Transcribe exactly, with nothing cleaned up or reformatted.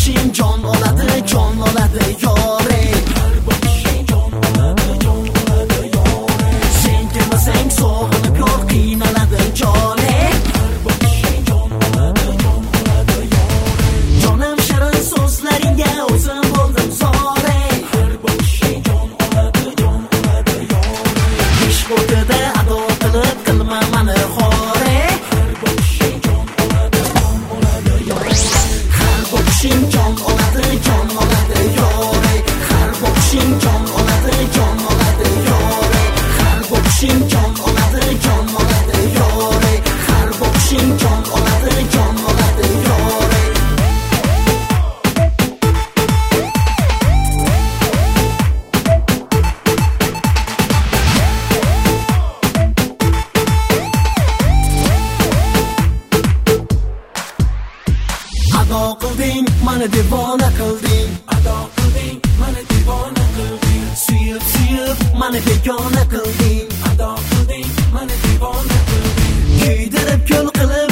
bakışın can oladı, can oladı yore. Her bakışın can oladı, can oladı yore. Sen demesen soğunup yor kıynaladı cane. Her bakışın can oladı, can oladı yore. Canım şirin sözlerinde özüm oldum zore. Her bakışın can oladı, can oladı yore. İş ortada ado kılıp kılma manı hore. Her bakışın can oladı, can oladı yore. Her bakışın can oladı, can oladı yore. Her bakışın can oladı, can oladı yore. Her bakışın can oladı, can oladı yore. Her bakışın can oladı, can oladı yore. Ado qilding, mani devona qilding. Ado qilding, mani devona qilding. Suyib, suyib, mani begona qilding. Ado qilding, mani devona qilding. Kuydirib kul qilib